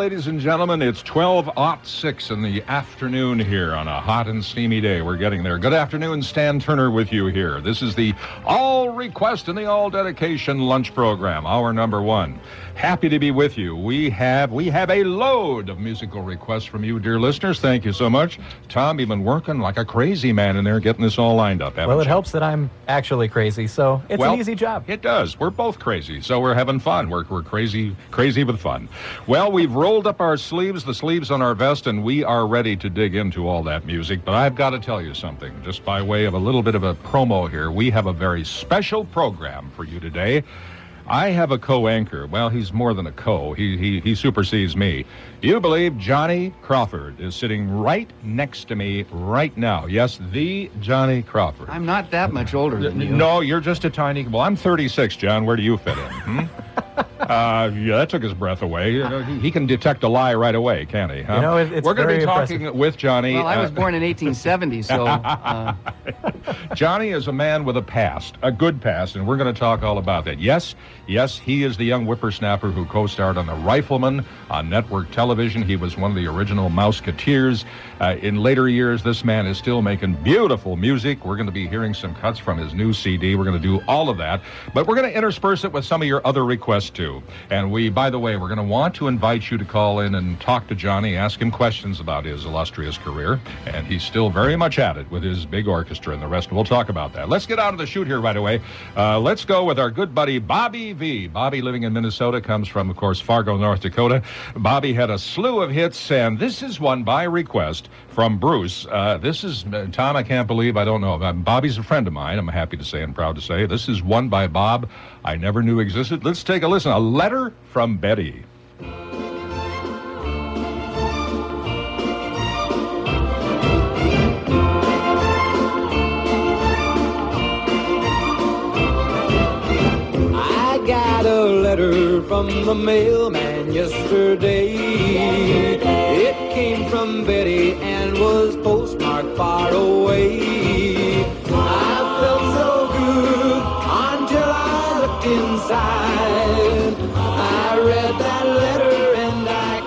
ladies and gentlemen. It's 12:06 in the afternoon here on a hot and steamy day. We're getting there. Good afternoon, Stan Turner with you here. This is the All Request and the All Dedication Lunch Program, hour number one. Happy to be with you. We have a load of musical requests from you, dear listeners. Thank you so much. Tom, you've been working like a crazy man in there getting this all lined up, haven't you? Well, it helps that I'm actually crazy, so it's an easy job. It does. We're both crazy, so we're having fun. We're crazy with fun. Well, we've rolled up our sleeves, the sleeves on our vest, and we are ready to dig into all that music. But I've got to tell you something, just by way of a little bit of a promo here. We have a very special program for you today. I have a co-anchor. Well, he's more than a co. He supersedes me. You believe Johnny Crawford is sitting right next to me right now. Yes, the Johnny Crawford. I'm not that much older than you. No, you're just a tiny... Well, I'm 36, John. Where do you fit in? Yeah, that took his breath away. He can detect a lie right away, can't he? Huh? You know, it's We're going to be talking impressive with Johnny. Well, I was born in 1870, so... Johnny is a man with a past, a good past, and we're going to talk all about that. Yes, he is the young whippersnapper who co-starred on The Rifleman on network television. He was one of the original Mouseketeers. In later years, this man is still making beautiful music. We're going to be hearing some cuts from his new CD. We're going to do all of that, but we're going to intersperse it with some of your other requests, too. And by the way, we're going to want to invite you to call in and talk to Johnny, ask him questions about his illustrious career, and he's still very much at it with his big orchestra and the rest. We'll talk about that. Let's get out of the chute here right away. Let's go with our good buddy, Bobby V. Bobby, living in Minnesota, comes from, of course, Fargo, North Dakota. Bobby had a slew of hits, and this is one by request from Bruce. This is, Tom, I can't believe, I don't know. Bobby's a friend of mine, I'm happy to say and proud to say. This is one by Bob I never knew existed. Let's take a listen. A letter from Betty. I got a letter from the mailman yesterday. It came from Betty and was postmarked far away. I felt so good until I looked inside. I read that letter and I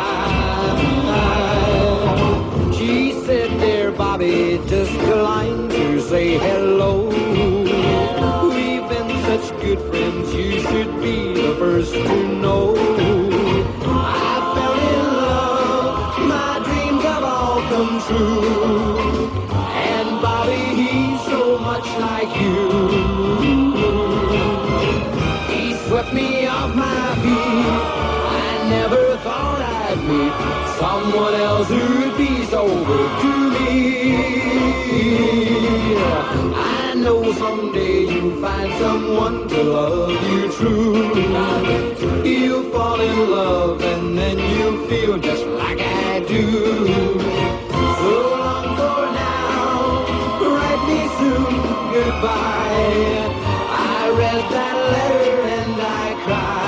cried. She said, "Dear Bobby, just a line to say hello. We've been such good friends, you should be the first to know. I fell in love, my dreams have all come true. And Bobby, he's so much like you. He swept me off my feet. I never thought I'd meet someone else who'd be so good to me. I know someday you'll find someone to love you true. You'll fall in love and then you'll feel just like I do. So long for now, write me soon goodbye. I read that letter and I cried.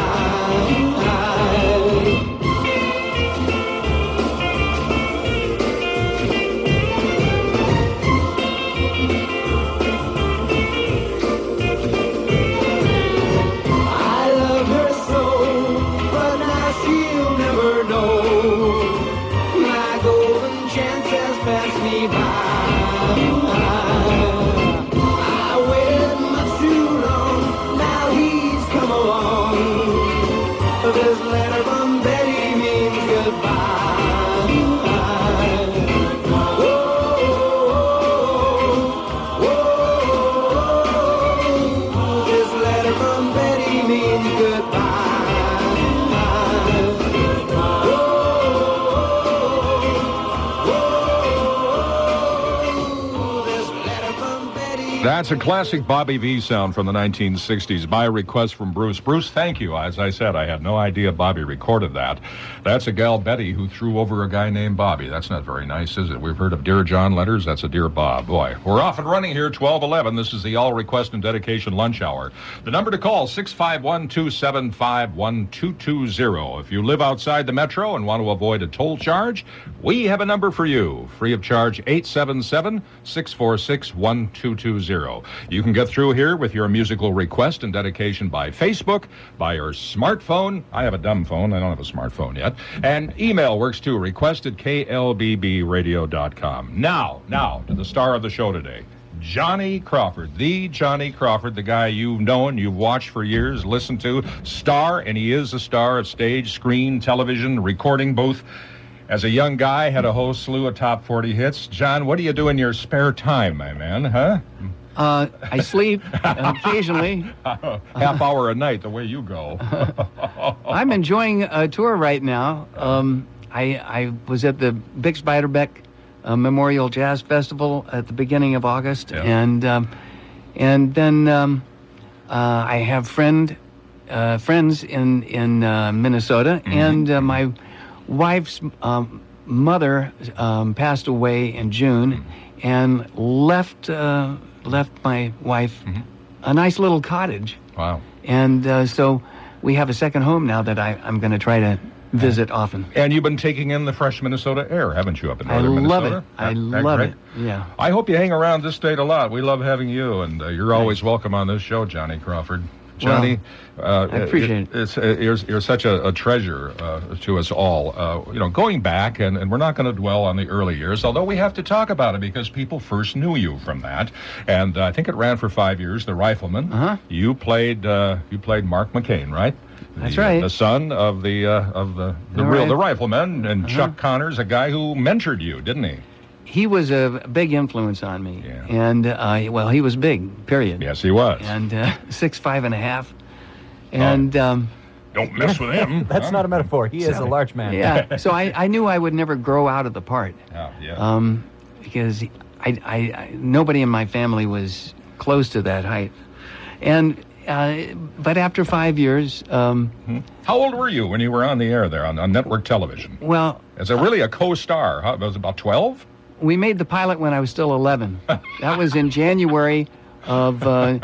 This letter from Betty means goodbye. Whoa, whoa, this letter from Betty means goodbye. Whoa, whoa, this letter from Betty. That's a classic Bobby V sound from the 1960s by request from Bruce. Bruce, thank you. As I said, I had no idea Bobby recorded that. That's a gal, Betty, who threw over a guy named Bobby. That's not very nice, is it? We've heard of Dear John letters. That's a Dear Bob. Boy, we're off and running here, 12:11. This is the All Request and Dedication Lunch Hour. The number to call, 651-275-1220. If you live outside the metro and want to avoid a toll charge, we have a number for you. Free of charge, 877-646-1220. 888-978-5230. You can get through here with your musical request and dedication by Facebook, by your smartphone. I have a dumb phone. I don't have a smartphone yet. And email works too. Request at klbbradio.com. Now to the star of the show today. Johnny Crawford, the Johnny Crawford, the guy you've known, you've watched for years, listened to, star, and he is a star of stage, screen, television, recording booth. As a young guy, had a whole slew of top 40 hits. John, what do you do in your spare time, my man, huh? I sleep occasionally. Half hour a night, the way you go. I'm enjoying a tour right now. I was at the Bix Beiderbecke Memorial Jazz Festival at the beginning of August, and then I have friends in Minnesota, and my wife's mother passed away in June, and left my wife a nice little cottage. Wow! And so we have a second home now that I'm going to try to visit often. And you've been taking in the fresh Minnesota air, haven't you, up in northern Minnesota? I love it. Yeah. I hope you hang around this state a lot. We love having you, and you're always welcome on this show, Johnny Crawford. Johnny, I appreciate it. You're such a treasure to us all. Going back, and we're not going to dwell on the early years, although we have to talk about it because people first knew you from that. And I think it ran for 5 years. The Rifleman. You played Mark McCain, right? That's right. The son of the Rifleman, and Chuck Connors, a guy who mentored you, didn't he? He was a big influence on me. Yeah. And, he was big, period. Yes, he was. And 6'5.5". And... don't mess with him. That's not a metaphor. He is a large man. Yeah. So I knew I would never grow out of the part. Yeah. Because I nobody in my family was close to that height. And... but after 5 years... How old were you when you were on the air there on network television? Well... As really a co-star, huh? It was about 12? We made the pilot when I was still 11. That was in January of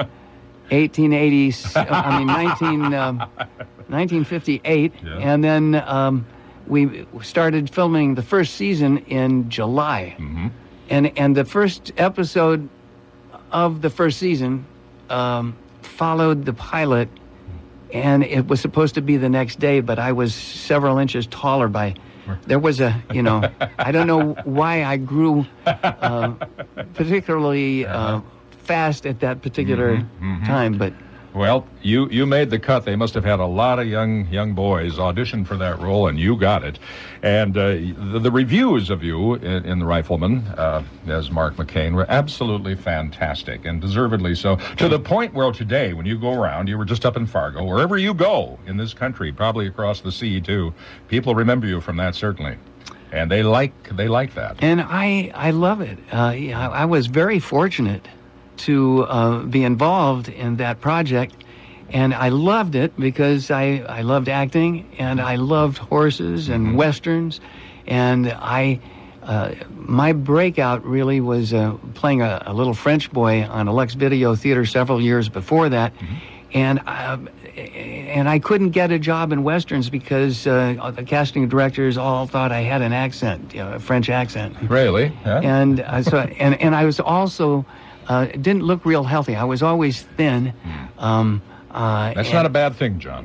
1958. Yeah. And then we started filming the first season in July. And the first episode of the first season... followed the pilot, and it was supposed to be the next day, but I was several inches taller there was I don't know why I grew particularly fast at that particular time, but... Well, you made the cut. They must have had a lot of young boys audition for that role, and you got it. And the reviews of you in The Rifleman, as Mark McCain, were absolutely fantastic, and deservedly so. To the point where today, when you go around, you were just up in Fargo, wherever you go in this country, probably across the sea too, people remember you from that, certainly. And they like that. And I love it. I was very fortunate to be involved in that project, and I loved it because I loved acting, and I loved horses and westerns, and my breakout really was playing a little French boy on a Lux Video Theater several years before that, and I couldn't get a job in westerns because the casting directors all thought I had an accent, a French accent. Really? Yeah. And and I was also didn't look real healthy. I was always thin. That's not a bad thing, John.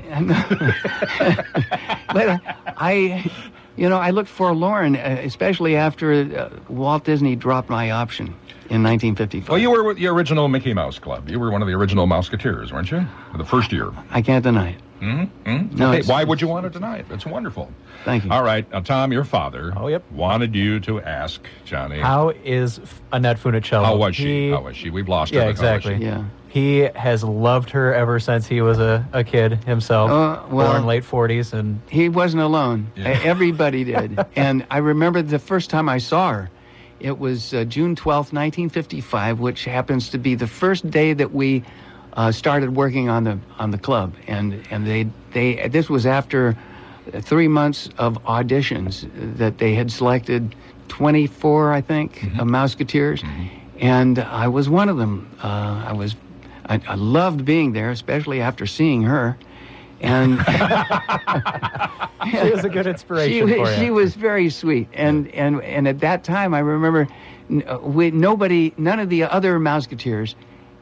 But I looked forlorn, especially after Walt Disney dropped my option in 1955. Well, you were with the original Mickey Mouse Club. You were one of the original Mouseketeers, weren't you? For the first year. I can't deny it. No, okay, why would you want to deny it? It's wonderful. Thank you. All right. Now, Tom, your father wanted you to ask Johnny. How is Annette Funicello? How was she? We've lost her. Yeah, exactly. Yeah. He has loved her ever since he was a kid himself, born late 40s. And he wasn't alone. Yeah. Everybody did. And I remember the first time I saw her, it was June 12th, 1955, which happens to be the first day that we started working on the club, and they this was after 3 months of auditions that they had selected 24, I think, Mouseketeers, and I was one of them. I loved being there, especially after seeing her, and she was a good inspiration for you. She was very sweet, and at that time I remember none of the other Mouseketeers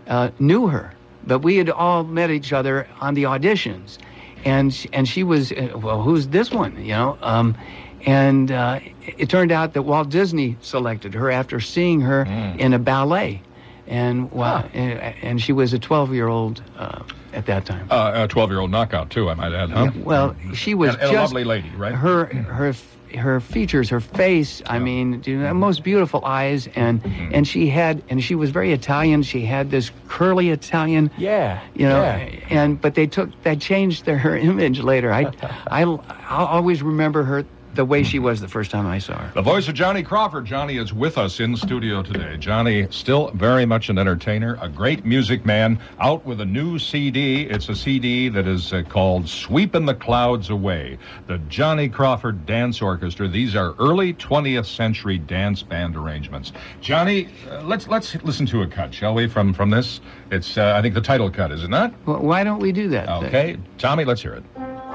knew her, but we had all met each other on the auditions, and she was, well, who's this one, you know? And it turned out that Walt Disney selected her after seeing her in a ballet, and and she was a 12-year-old at that time. A 12-year-old knockout too, I might add, huh? Yeah, well, she was and just a lovely lady, right? Her features, her face, I mean, most beautiful eyes, and she was very Italian. She had this curly Italian, but they changed her image later. I'll always remember her the way she was the first time I saw her. The voice of Johnny Crawford. Johnny is with us in studio today. Johnny, still very much an entertainer, a great music man, out with a new CD. It's a CD that is called Sweepin' the Clouds Away. The Johnny Crawford Dance Orchestra. These are early 20th century dance band arrangements. Johnny, let's listen to a cut, shall we, from this? It's, I think, the title cut, is it not? Well, why don't we do that? Okay. Tommy, let's hear it.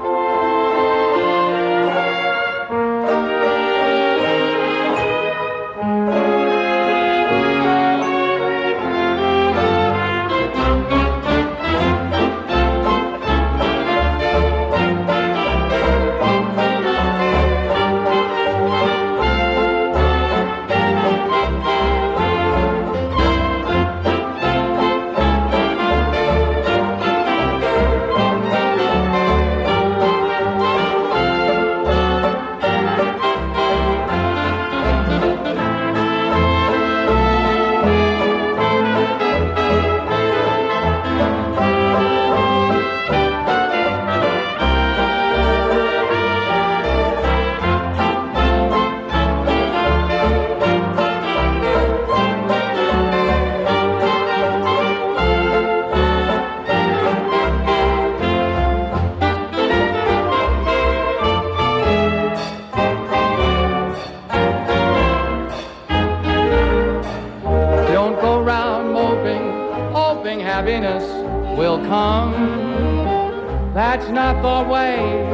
Happiness will come. That's not the way.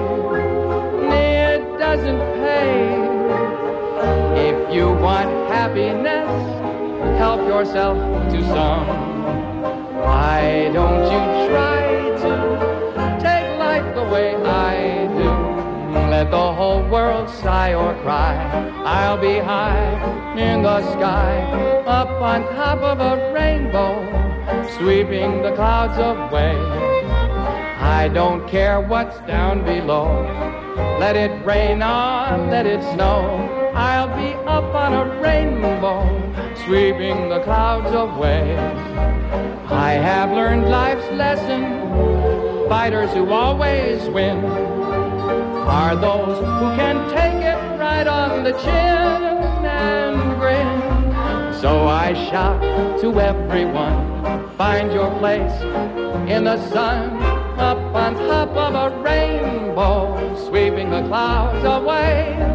It doesn't pay. If you want happiness, help yourself to some. Why don't you try to take life the way I do? Let the whole world sigh or cry. I'll be high in the sky, up on top of a rainbow, sweeping the clouds away. I don't care what's down below. Let it rain on, let it snow. I'll be up on a rainbow, sweeping the clouds away. I have learned life's lesson. Fighters who always win are those who can take it right on the chin and grin. So I shout to everyone, find your place in the sun, up on top of a rainbow, sweeping the clouds away.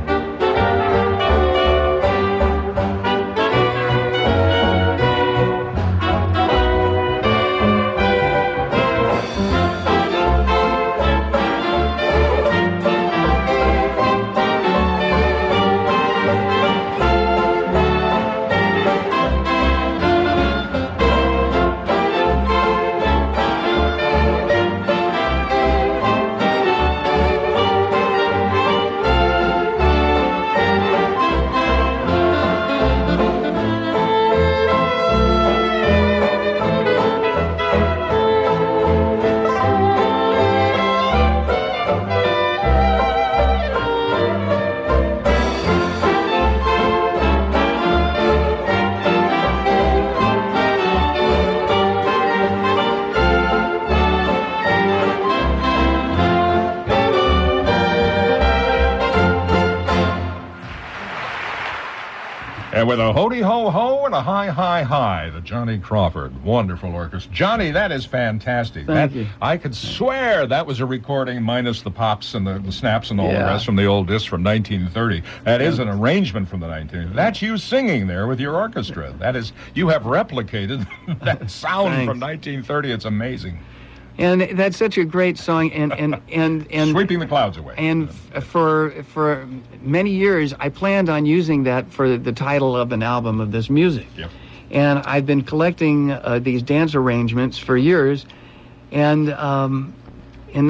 And with a hody-ho-ho and a hi-hi-hi, the Johnny Crawford Wonderful Orchestra. Johnny, that is fantastic. Thank you. I could swear that was a recording minus the pops and the snaps and all the rest from the old disc from 1930. That is an arrangement from the 1930s. That's you singing there with your orchestra. That is, you have replicated that sound from 1930. It's amazing. And that's such a great song, and Sweeping the Clouds Away. And for many years, I planned on using that for the title of an album of this music. Yep. And I've been collecting these dance arrangements for years. And in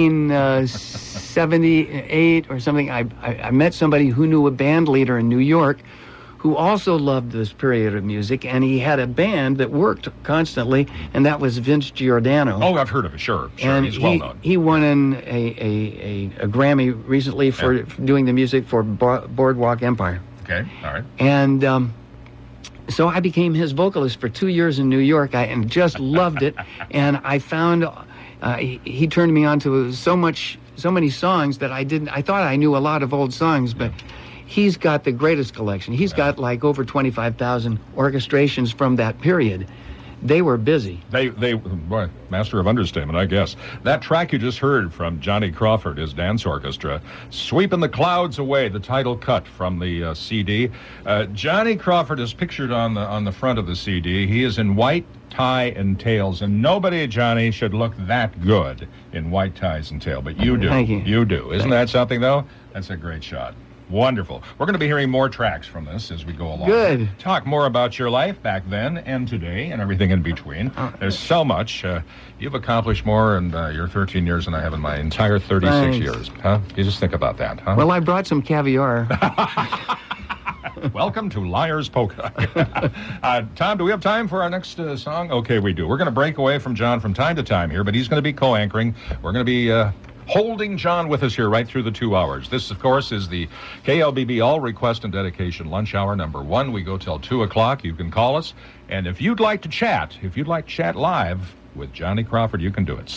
1978 or something, I met somebody who knew a band leader in New York who also loved this period of music, and he had a band that worked constantly, and that was Vince Giordano. Oh, I've heard of it, sure. And he's well known. He won a Grammy recently for doing the music for Boardwalk Empire. Okay, all right. And so I became his vocalist for 2 years in New York, and just loved it. And I found he turned me on to so many songs that I thought I knew a lot of old songs, but he's got the greatest collection. He's got like over 25,000 orchestrations from that period. They were busy. Boy, master of understatement, I guess. That track you just heard from Johnny Crawford, his dance orchestra, Sweeping the Clouds Away, the title cut from the CD. Johnny Crawford is pictured on the front of the CD. He is in white tie and tails, and nobody, Johnny, should look that good in white ties and tail, but you do. Thank you. You do. Isn't that something, though? That's a great shot. Wonderful. We're going to be hearing more tracks from this as we go along. Good. Talk more about your life back then and today and everything in between. There's so much. You've accomplished more in your 13 years than I have in my entire 36 years. Huh? You just think about that, huh? Well, I brought some caviar. Welcome to Liar's Polka. Tom, do we have time for our next song? Okay, we do. We're going to break away from John from time to time here, but he's going to be co-anchoring. We're going to be holding John with us here right through the 2 hours. This, of course, is the KLBB All Request and Dedication Lunch Hour number 1. We go till 2 o'clock. You can call us. And if you'd like to chat live with Johnny Crawford, you can do it.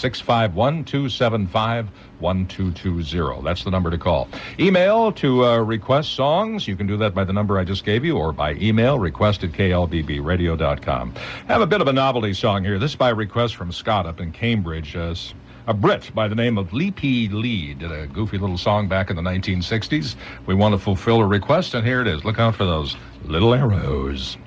651-275-1220. That's the number to call. Email to request songs. You can do that by the number I just gave you or by email, request@klbbradio.com. Have a bit of a novelty song here. This is by request from Scott up in Cambridge. A Brit by the name of Lee P. Lee did a goofy little song back in the 1960s. We want to fulfill a request, and here it is. Look out for those little arrows.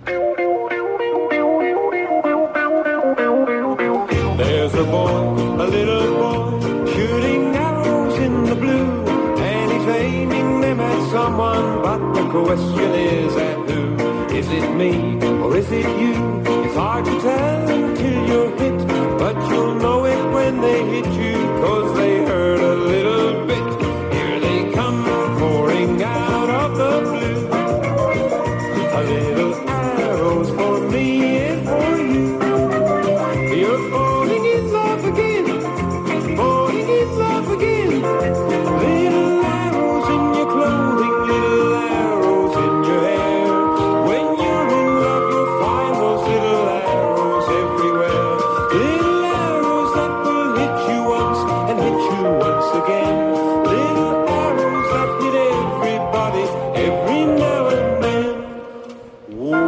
There's a little boy, shooting arrows in the blue, and he's aiming them at someone, but the question is at who? Is it me, or is it you? It's hard to tell until you're hit, but you'll know it when they hit you, 'cause they hurt a little bit. Here they come, pouring out of the blue. A little arrows for me and for you. You're falling in love again, falling in love again. Little arrows in your clothing, little arrows in your hair. When you're in love, you'll find those little arrows everywhere. Little arrows that will hit you once and hit you once again. Little arrows that hit everybody every now and then. Whoa,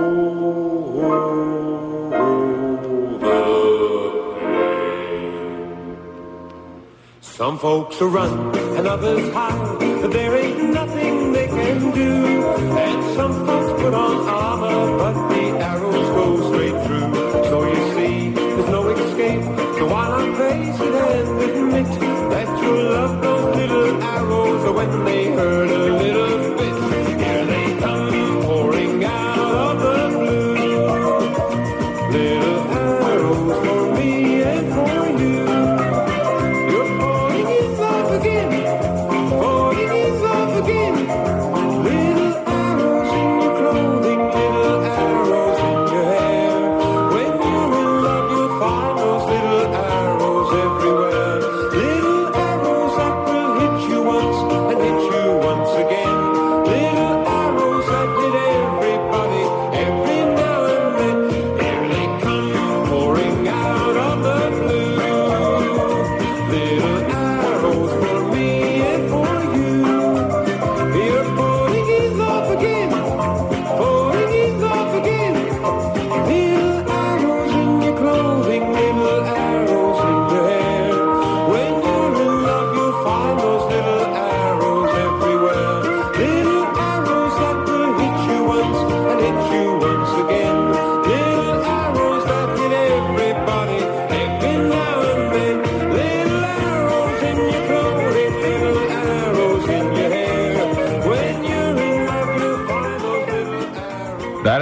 the pain. Some folks are run and others hide, but there ain't nothing they can do. And some folks put on armor, but the arrows go straight through. So you see, there's no escape. So while I face it and admit that you love those little arrows when they hurt a little bit, here they come pouring out of the blue. Little arrows for me and for you. You're falling in love again, falling in love again. Little arrows in your clothing, little arrows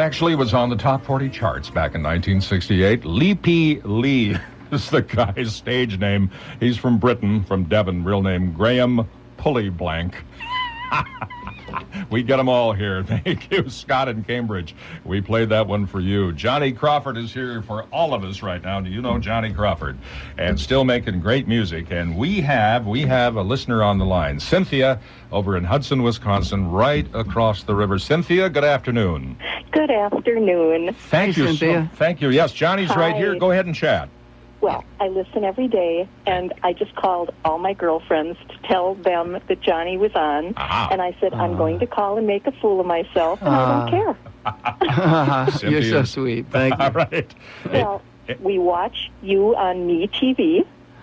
actually was on the top 40 charts back in 1968. Leapy Lee is the guy's stage name. He's from Britain, from Devon, real name Graham Pullyblank. We get them all here. Thank you, Scott in Cambridge. We played that one for you. Johnny Crawford is here for all of us right now. Do you know Johnny Crawford? And still making great music. And we have a listener on the line, Cynthia, over in Hudson, Wisconsin, right across the river. Cynthia, good afternoon. Good afternoon. Thank you, Cynthia. Thank you. Yes, Johnny's right here. Go ahead and chat. Well, I listen every day, and I just called all my girlfriends to tell them that Johnny was on. And I said, I'm going to call and make a fool of myself, and I don't care. You're so sweet. Thank you. All right. Well, we watch you on MeTV,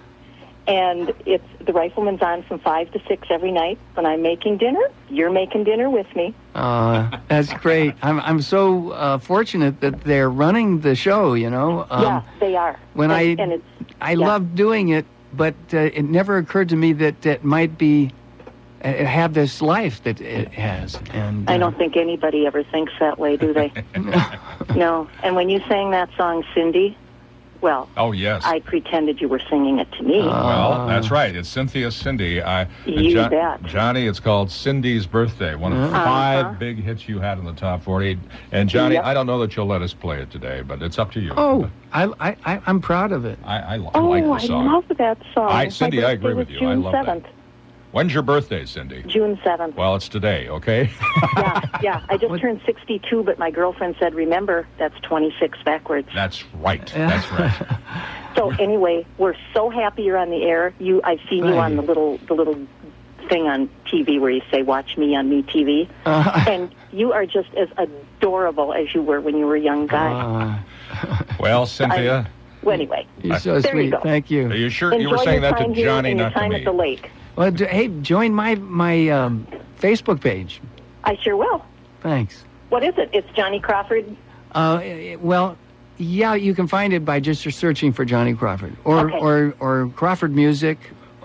and it's the Rifleman's on from 5 to 6 every night. When I'm making dinner, you're making dinner with me. That's great. I'm so fortunate that they're running the show, you know. Yeah, they are. When I love doing it, but it never occurred to me that it might be have this life that it has. And I don't think anybody ever thinks that way, do they? No. And when you sang that song, Cindy, well, oh, yes. I pretended you were singing it to me. Well, that's right. It's Cynthia Cindy. You bet. Johnny, it's called Cindy's Birthday, one of 5 big hits you had in the top 40. And Johnny, I don't know that you'll let us play it today, but it's up to you. Oh, I'm proud of it. I like the song. I love that song. Cindy, I agree with you. June I love 7th. that. When's your birthday, Cindy? June 7th. Well, it's today, okay? Yeah. I just turned 62, but my girlfriend said, remember, that's 26 backwards. That's right. That's right. So anyway, we're so happy you're on the air. I've seen you on the little thing on TV where you say, watch me on MeTV. And you are just as adorable as you were when you were a young guy. Well, Cynthia. Well, anyway. You're so there sweet. You go. Thank you. Are you sure Enjoy you were saying your that time to here Johnny, and your not to time me? at the lake. Well, hey, join my Facebook page. I sure will. Thanks. What is it? It's Johnny Crawford? Well, yeah, you can find it by just searching for Johnny Crawford or Crawford Music.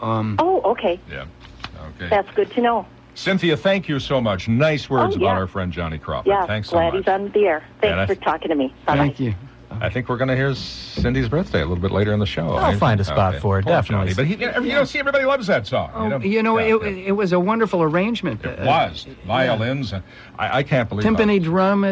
Okay. Yeah. Okay. That's good to know. Cynthia, thank you so much. Nice words about our friend Johnny Crawford. Yeah, thanks so glad much. he's on the air. Thanks for talking to me. Bye-bye. Thank you. I think we're going to hear Cindy's birthday a little bit later in the show. I'll find a spot for it, Poor definitely. Johnny. But see, everybody loves that song. It was a wonderful arrangement. It was. Violins. I can't believe timpani drum.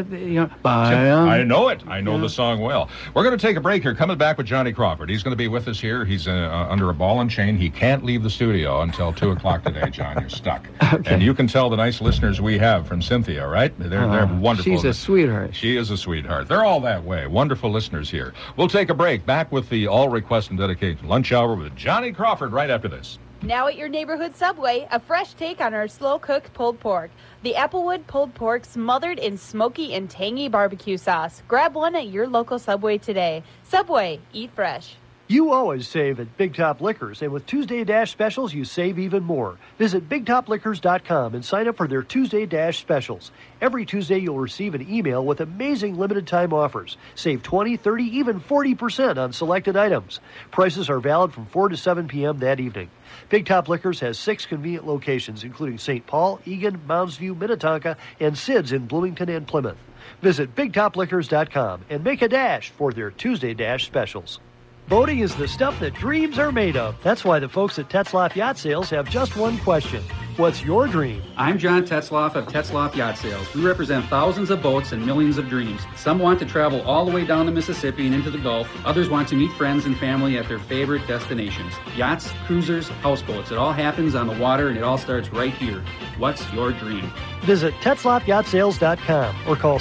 I know it. I know the song well. We're going to take a break here. Coming back with Johnny Crawford. He's going to be with us here. He's under a ball and chain. He can't leave the studio until 2 o'clock today, John. You're stuck. Okay. And you can tell the nice listeners we have from Cynthia, right? They're wonderful. She's a sweetheart. She is a sweetheart. They're all that way. Wonderful listeners here. We'll take a break. Back with the all request and dedication lunch hour with Johnny Crawford right after this. Now at your neighborhood Subway, a fresh take on our slow-cooked pulled pork. The Applewood pulled pork smothered in smoky and tangy barbecue sauce. Grab one at your local Subway today. Subway, eat fresh. You always save at Big Top Liquors, and with Tuesday Dash specials, you save even more. Visit BigTopLiquors.com and sign up for their Tuesday Dash specials. Every Tuesday, you'll receive an email with amazing limited-time offers. Save 20, 30, even 40% on selected items. Prices are valid from 4 to 7 p.m. that evening. Big Top Liquors has 6 convenient locations, including St. Paul, Eagan, Mounds View, Minnetonka, and Sid's in Bloomington and Plymouth. Visit BigTopLiquors.com and make a dash for their Tuesday Dash specials. Boating is the stuff that dreams are made of. That's why the folks at Tetzlaff Yacht Sales have just one question. What's your dream? I'm John Tetzlaff of Tetzlaff Yacht Sales. We represent thousands of boats and millions of dreams. Some want to travel all the way down the Mississippi and into the Gulf. Others want to meet friends and family at their favorite destinations. Yachts, cruisers, houseboats. It all happens on the water and it all starts right here. What's your dream? Visit TetzlaffYachtSales.com or call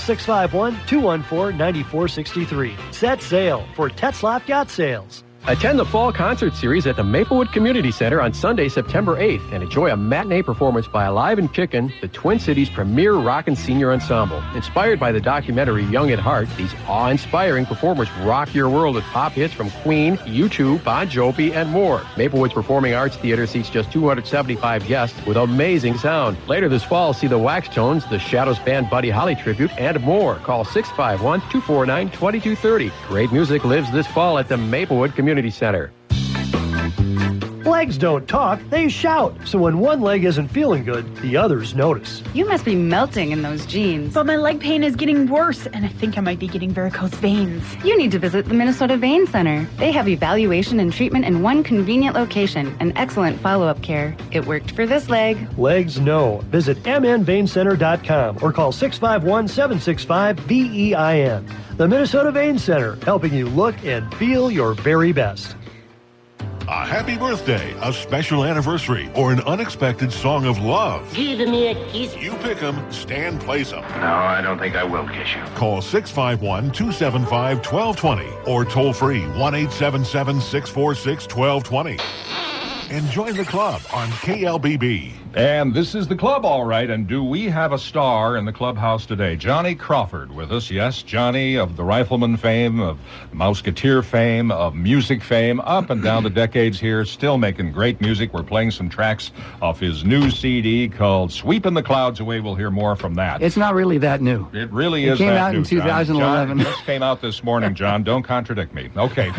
651-214-9463. Set sail for Tetzlaff Yacht Sales. Attend the Fall Concert Series at the Maplewood Community Center on Sunday, September 8th, and enjoy a matinee performance by Alive and Kickin', the Twin Cities' premier rock and senior ensemble. Inspired by the documentary Young at Heart, these awe-inspiring performers rock your world with pop hits from Queen, U2, Bon Jovi, and more. Maplewood's Performing Arts Theater seats just 275 guests with amazing sound. Later this fall, see the Wax Tones, the Shadows Band Buddy Holly Tribute, and more. Call 651-249-2230. Great music lives this fall at the Maplewood Community Center. Legs don't talk, they shout. So when one leg isn't feeling good, the others notice. You must be melting in those jeans. But my leg pain is getting worse, and I think I might be getting varicose veins. You need to visit the Minnesota Vein Center. They have evaluation and treatment in one convenient location and excellent follow-up care. It worked for this leg. Legs know. Visit mnveincenter.com or call 651-765-VEIN. The Minnesota Vein Center, helping you look and feel your very best. A happy birthday, a special anniversary, or an unexpected song of love. Give me a kiss. You pick 'em, Stan plays 'em. No, I don't think I will kiss you. Call 651-275-1220 or toll free 1-877-646-1220. And join the club on KLBB. And this is the club, all right. And do we have a star in the clubhouse today? Johnny Crawford with us. Yes, Johnny of the Rifleman fame, of Mouseketeer fame, of music fame, up and down the decades here, still making great music. We're playing some tracks off his new CD called Sweeping the Clouds Away. We'll hear more from that. It's not really that new. It really is that new. It came out in 2011. John, just came out this morning, John. Don't contradict me. Okay.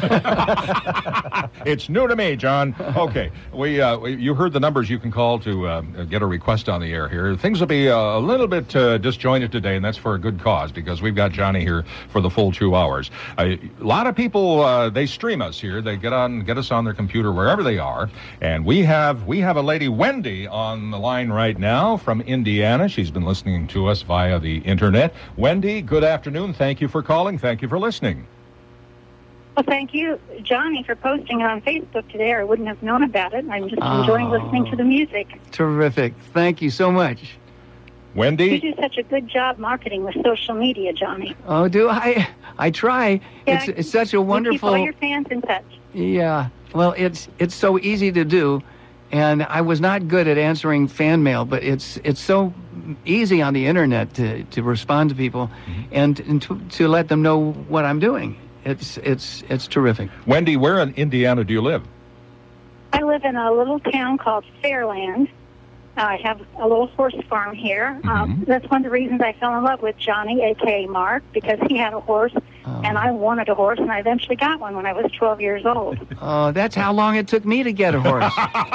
It's new to me, John. Okay. You heard the numbers you can call to get a request on the air here. Things will be a little bit disjointed today, and that's for a good cause, because we've got Johnny here for the full 2 hours. A lot of people, they stream us here. They get us on their computer wherever they are, and we have a lady, Wendy, on the line right now from Indiana. She's been listening to us via the internet. Wendy, good afternoon. Thank you for calling. Thank you for listening. Well, thank you, Johnny, for posting it on Facebook today, or I wouldn't have known about it. I'm just enjoying listening to the music. Terrific. Thank you so much. Wendy? You do such a good job marketing with social media, Johnny. Oh, do I? I try. Yeah, it's such a wonderful... You keep all your fans in touch. Yeah. Well, it's so easy to do, and I was not good at answering fan mail, but it's so easy on the internet to respond to people and to let them know what I'm doing. It's terrific. Wendy, where in Indiana do you live? I live in a little town called Fairland. I have a little horse farm here. That's one of the reasons I fell in love with Johnny, a.k.a. Mark, because he had a horse, and I wanted a horse, and I eventually got one when I was 12 years old. Oh, that's how long it took me to get a horse.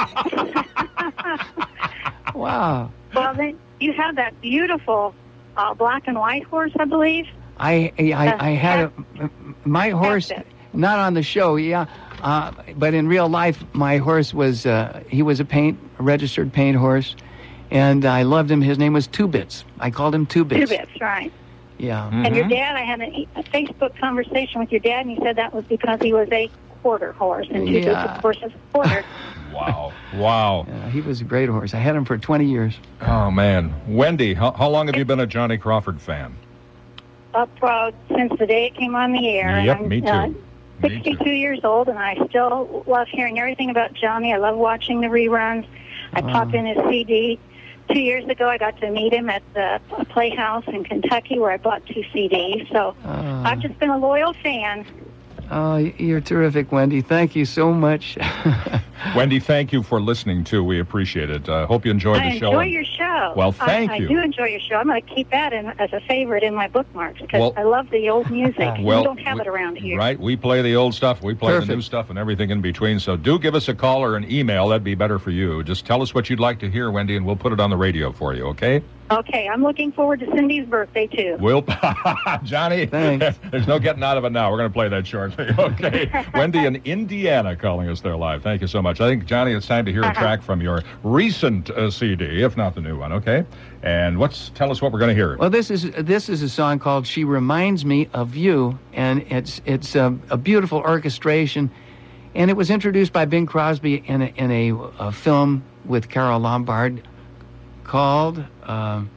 Wow. Well, then you have that beautiful black and white horse, I believe. I had my horse, not on the show, but in real life, my horse was, he was a registered paint horse, and I loved him. His name was Two Bits. I called him Two Bits. Two Bits, right. Yeah. And your dad, I had a Facebook conversation with your dad, and he said that was because he was a quarter horse, and Two Bits, of course, is a quarter. Wow. Yeah, he was a great horse. I had him for 20 years. Oh, man. Wendy, how long have you been a Johnny Crawford fan? Up since the day it came on the air. Yep, and me too. 62 years old, and I still love hearing everything about Johnny. I love watching the reruns. I pop in his CD. 2 years ago, I got to meet him at the Playhouse in Kentucky, where I bought 2 CDs. So I've just been a loyal fan. Oh, you're terrific, Wendy. Thank you so much. Wendy, thank you for listening, too. We appreciate it. Hope you enjoyed the show. I enjoy your show. Well, thank you. I do enjoy your show. I'm going to keep that as a favorite in my bookmarks, because I love the old music. We don't have it around here. Right. We play the old stuff. We play the new stuff and everything in between. So do give us a call or an email. That'd be better for you. Just tell us what you'd like to hear, Wendy, and we'll put it on the radio for you, okay? Okay, I'm looking forward to Cindy's birthday, too. Johnny, there's no getting out of it now. We're going to play that shortly. Okay. Wendy in Indiana calling us there live. Thank you so much. I think, Johnny, it's time to hear a track from your recent CD, if not the new one, okay? And tell us what we're going to hear. Well, this is a song called She Reminds Me of You, and it's a beautiful orchestration, and it was introduced by Bing Crosby in a film with Carole Lombard called